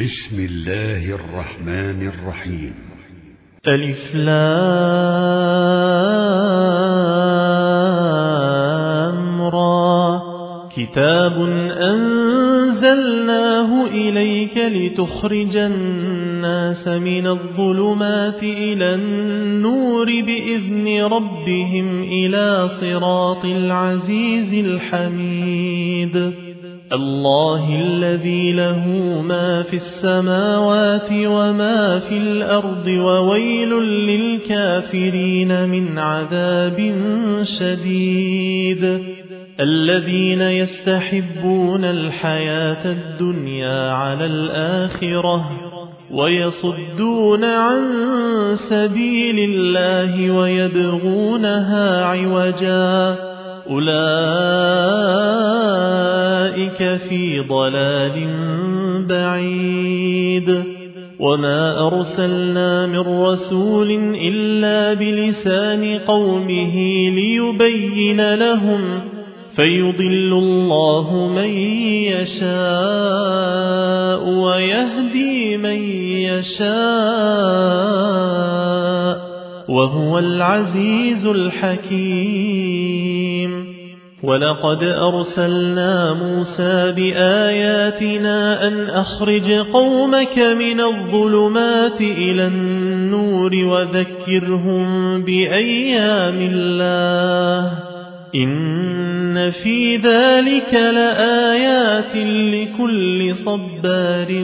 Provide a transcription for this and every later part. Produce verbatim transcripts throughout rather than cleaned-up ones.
بسم الله الرحمن الرحيم. ألف لام را. كتاب أنزلناه إليك لتخرج الناس من الظلمات إلى النور بإذن ربهم إلى صراط العزيز الحميد. الله الذي له ما في السماوات وما في الأرض وويل للكافرين من عذاب شديد. الذين يستحبون الحياة الدنيا على الآخرة ويصدون عن سبيل الله ويبغونها عوجا أولئك في ضلال بعيد. وما أرسلنا من رسول إلا بلسان قومه ليبين لهم فيضل الله من يشاء ويهدي من يشاء وهو العزيز الحكيم. ولقد أرسلنا موسى بآياتنا أن أخرج قومك من الظلمات إلى النور وذكرهم بأيام الله إن في ذلك لآيات لكل صبار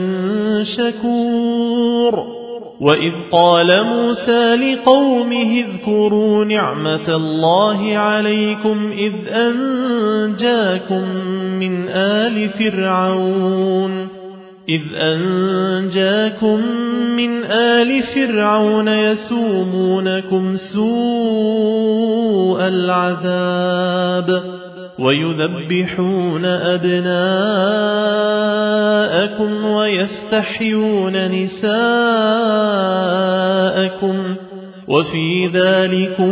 شكور. وإذ قال موسى لقومه اذكروا نعمة الله عليكم إذ أنجاكم من آل فرعون إذ أنجاكم من آل فرعون يسومونكم سوء العذاب ويذبحون أبناءكم ويستحيون نساءكم وفي ذلكم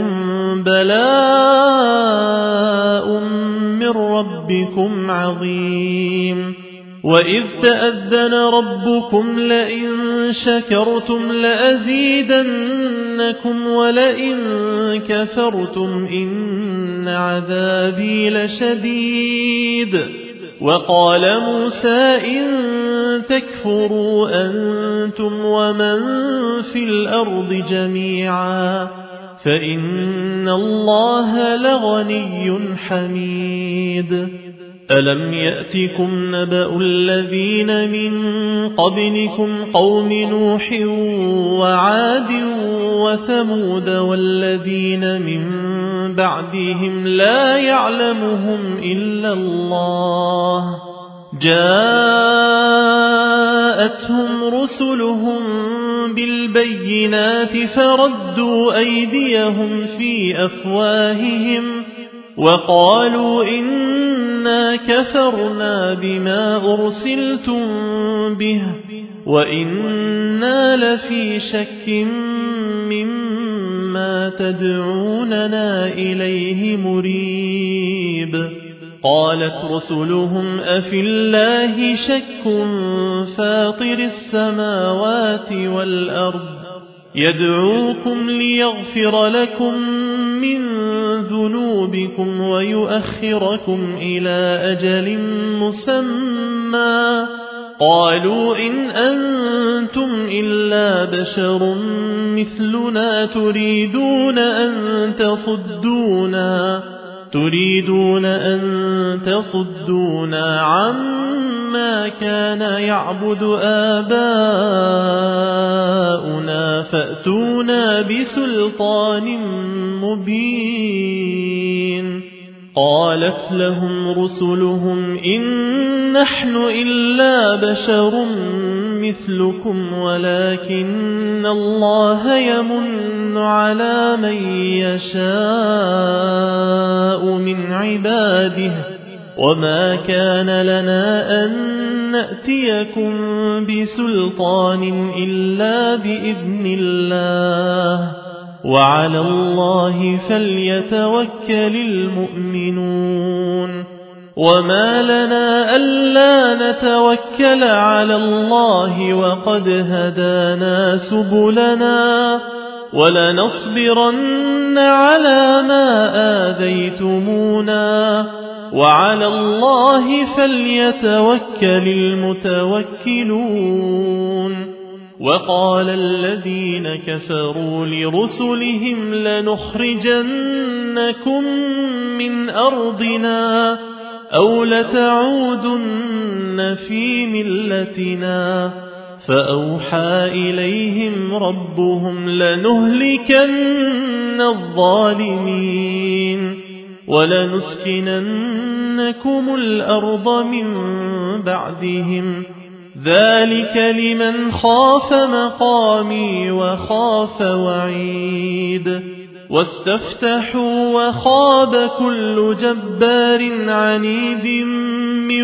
بلاء من ربكم عظيم. وإذ تأذن ربكم لئن شكرتم لأزيدنكم ولئن كفرتم إن عذابي لشديد. وقال موسى إن تكفروا أنتم ومن في الأرض جميعا فإن الله لغني حميد. ألم يأتكم نبأ الذين من قبلكم قوم نوح وعاد وثمود والذين من بعدهم لا يعلمهم إلا الله جاءتهم رسلهم بالبينات فردوا أيديهم في أفواههم وقالوا إنا كفرنا بما أرسلتم به وإنا لفي شك مما تدعوننا إليه مريب. قالت رسلهم أفي الله شك فاطر السماوات والأرض يدعوكم ليغفر لكم من ذنوبكم ويؤخركم إلى أجل مسمى قالوا إن أنتم إلا بشر مثلنا تريدون أن تصدونا تريدون أن تصدونا عما كان يعبد آباؤنا فأتونا بسلطان مبين. قالت لهم رسلهم إن نحن إلا بشر مثلكم ولكن الله يمن على من يشاء من عباده وما كان لنا أن نأتيكم بسلطان إلا بإذن الله وعلى الله فليتوكل المؤمنون. وما لنا ألا نتوكل على الله وقد هدانا سبلنا ولنصبرن على ما آذيتمونا وعلى الله فليتوكل المتوكلون وقال الذين كفروا لرسلهم لنخرجنكم من أرضنا أو لتعودن في ملتنا فأوحى إليهم ربهم لنهلكن الظالمين ولنسكننكم الأرض من بعدهم ذلك لمن خاف مقامي وخاف وعيد واستفتحوا وخاب كل جبار عنيد من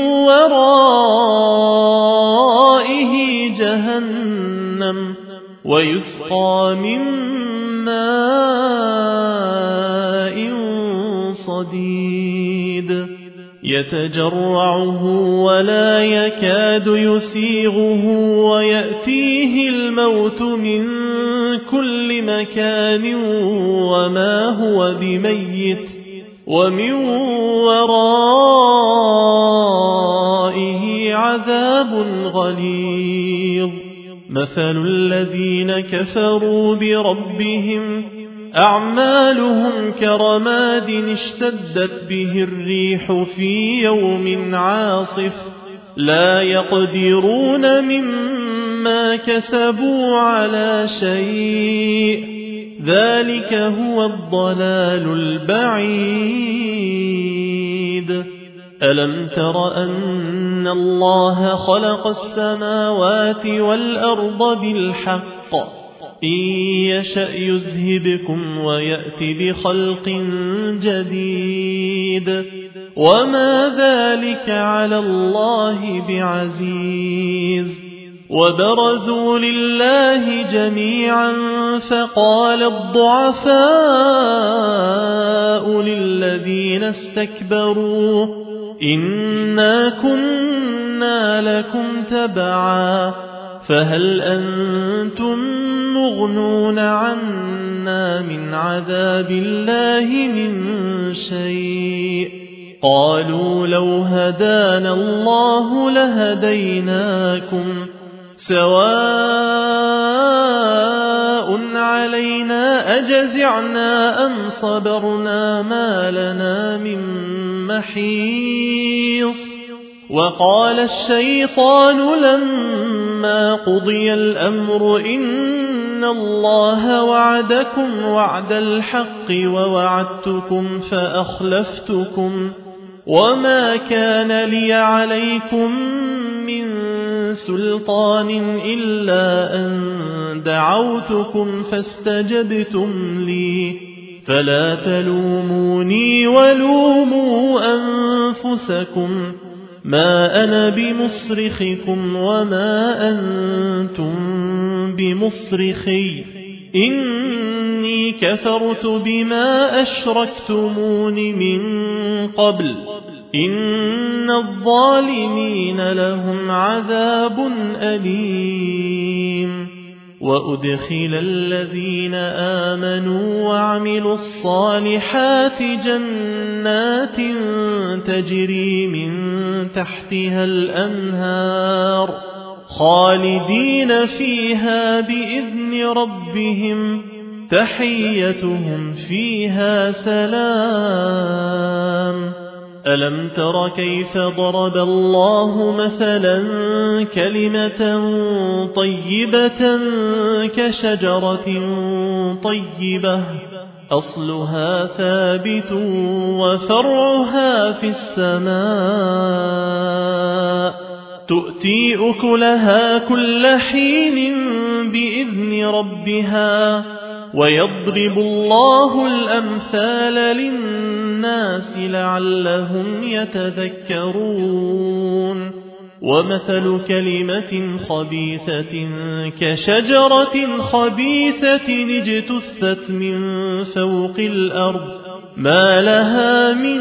ورائه جهنم ويسقى من ماء صديد يتجرعه ولا يكاد يسيغه ويأتيه الموت من كل مكان وما هو بميت ومن ورائه عذاب غليظ مثل الذين كفروا بربهم أعمالهم كرماد اشتدت به الريح في يوم عاصف لا يقدرون مما كسبوا على شيء ذلك هو الضلال البعيد ألم تر أن الله خلق السماوات والأرض بالحق إن يشأ يذهبكم ويأت بخلق جديد وما ذلك على الله بعزيز وبرزوا لله جميعا فقال الضعفاء للذين استكبروا إنا كنا لكم تبعا فهل أنتم مغنون عنا من عذاب الله من شيء قالوا لو هدانا الله لهديناكم سواء علينا أجزعنا أم صبرنا ما لنا من محيص وقال الشيطان لما قضي الأمر إن الله وعدكم وعد الحق ووعدتكم فأخلفتكم وما كان لي عليكم من سلطان إلا أن دعوتكم فاستجبتم لي فلا تلوموني ولوموا أنفسكم ما أنا بمصرخكم وما أنتم بمصرخي إني كفرت بما أشركتمون من قبل إن الظالمين لهم عذاب أليم وأدخل الذين آمنوا وعملوا الصالحات جنات تجري من تحتها الأنهار خالدين فيها بإذن ربهم تحيتهم فيها سلام ألم تر كيف ضرب الله مثلا كلمة طيبة كشجرة طيبة أصلها ثابت وفرعها في السماء تؤتي أكلها كل حين بإذن ربها ويضرب الله الأمثال للناس لعلهم يتذكرون ومثل كلمة خبيثة كشجرة خبيثة اجتثت من فوق الأرض ما لها من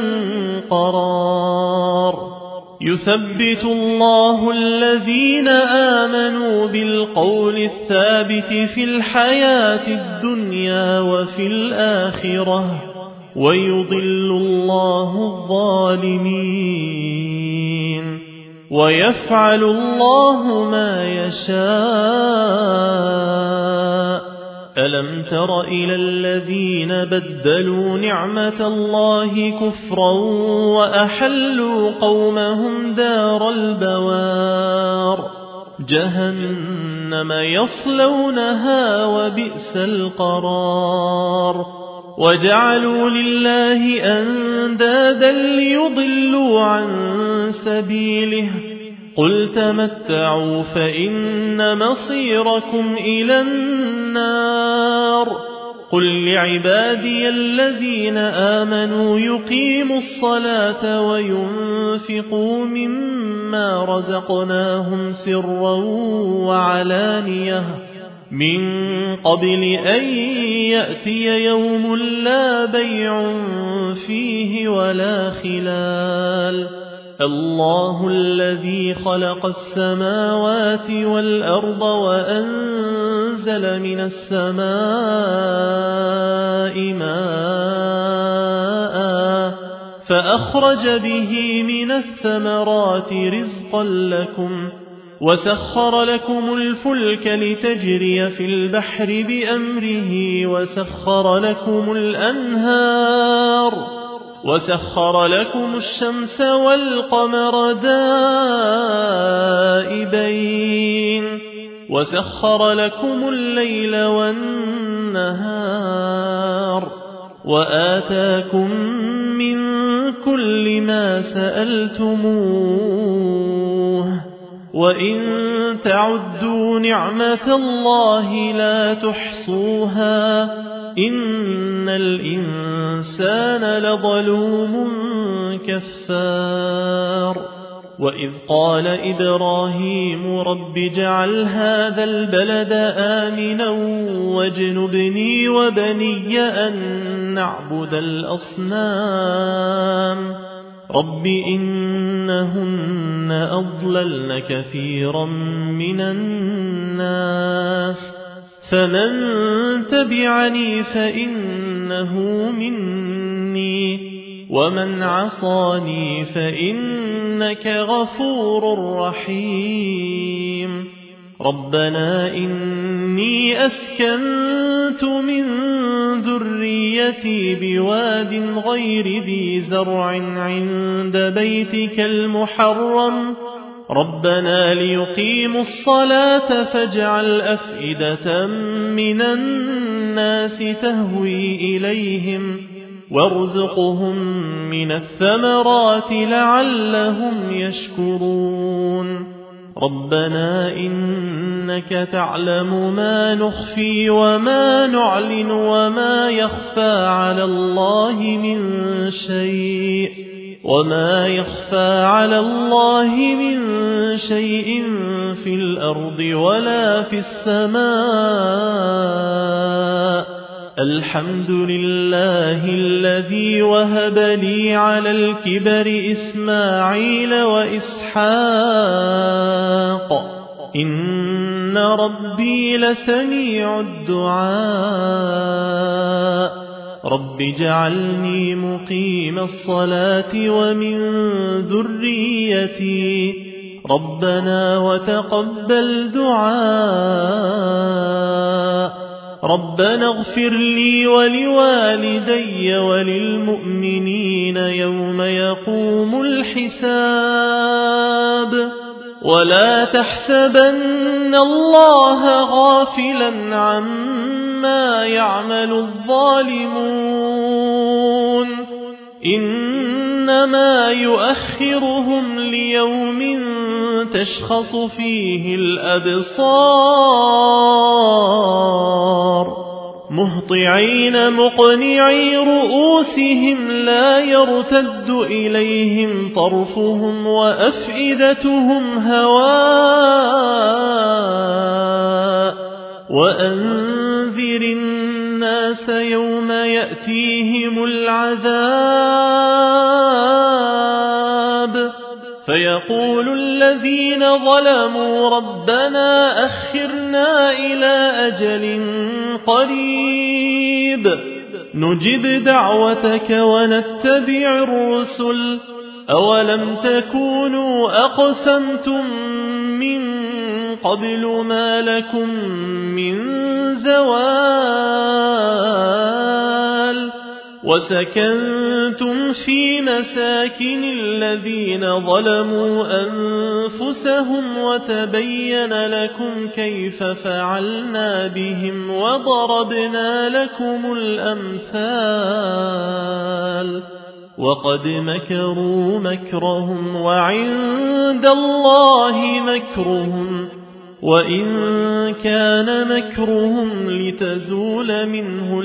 قرار يثبت الله الذين آمنوا بالقول الثابت في الحياة الدنيا وفي الآخرة ويضل الله الظالمين ويفعل الله ما يشاء ألم تر إلى الذين بدلوا نعمة الله كفرا وأحلوا قومهم دار البوار جهنم يصلونها وبئس القرار وجعلوا لله أندادا ليضلوا عن سبيله قل تمتعوا فإن مصيركم إلى النار قل لعبادي الذين آمنوا يقيموا الصلاة وينفقوا مما رزقناهم سرا وعلانية من قبل أن يأتي يوم لا بيع فيه ولا خلال الله الذي خلق السماوات والأرض وأنزل من السماء ماء فأخرج به من الثمرات رزقا لكم وسخر لكم الفلك لتجري في البحر بأمره وسخر لكم الأنهار وسخر لكم الشمس والقمر دائبين وسخر لكم الليل والنهار وآتاكم من كل ما سألتموه وإن تعدوا نعمة الله لا تحصوها إن الإنسان لظلوم كفار وإذ قال إبراهيم رب اجعل هذا البلد آمنا واجنبني وبني أن نعبد الأصنام رب إنهن أضللن كثيرا من الناس فمن تبعني فإنه مني ومن عصاني فإنك غفور رحيم ربنا إني أسكنت من ذريتي بواد غير ذي زرع عند بيتك المحرم ربنا ليقيموا الصلاة فاجعل أفئدة من الناس تهوي إليهم وارزقهم من الثمرات لعلهم يشكرون ربنا إنك تعلم ما نخفي وما نعلن وما يخفى على الله من شيء وما يخفى على الله من شيء في الأرض ولا في السماء الحمد لله الذي وهب لي على الكبر إسماعيل وإسحاق إن ربي لسميع الدعاء رب اجعلني مقيم الصلاة ومن ذريتي ربنا وتقبل دعاء ربنا اغفر لي ولوالدي وللمؤمنين يوم يقوم الحساب ولا تحسبن الله غافلا عما يعمل الظالمون إنما يؤخرهم ليوم تشخص فيه الأبصار مهطعين مقنعي رؤوسهم لا يرتد إليهم طرفهم وأفئدتهم هواء وأنذر الناس الناس يوم يأتيهم العذاب فيقول الذين ظلموا ربنا أخرنا إلى أجل قريب نجب دعوتك ونتبع الرسل أولم تكونوا أقسمتم من قبل ما لكم من زوال وسكنتم في مساكن الذين ظلموا أنفسهم وتبين لكم كيف فعلنا بهم وضربنا لكم الأمثال وقد مكروا مكرهم وعند الله مكرهم وإن كان مكرهم لتزول منه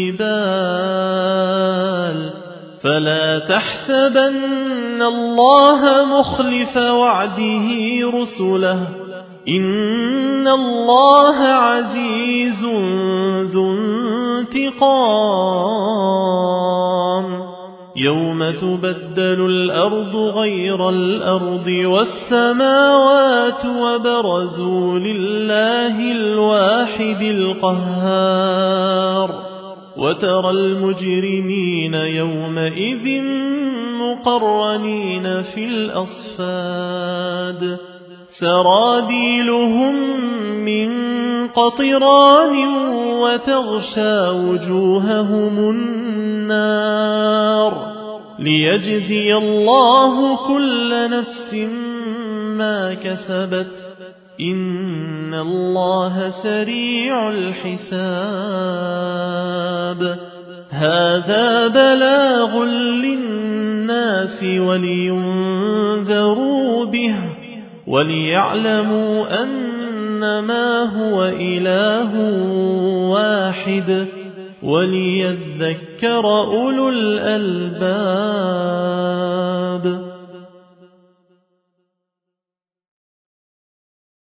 الجبال فلا تحسبن الله مخلف وعده رسله إن الله عزيز ذو انتقام يوم تبدل الأرض غير الأرض والسماوات وبرزوا لله الواحد القهار وترى المجرمين يومئذ مقرنين في الأصفاد سرابيلهم من قطران وتغشى وجوههم النار ليجزي الله كل نفس ما كسبت إن الله سريع الحساب هذا بلاغ للناس ولينذروا به وليعلموا أنما هو إله واحد وليذكر أولو الألباب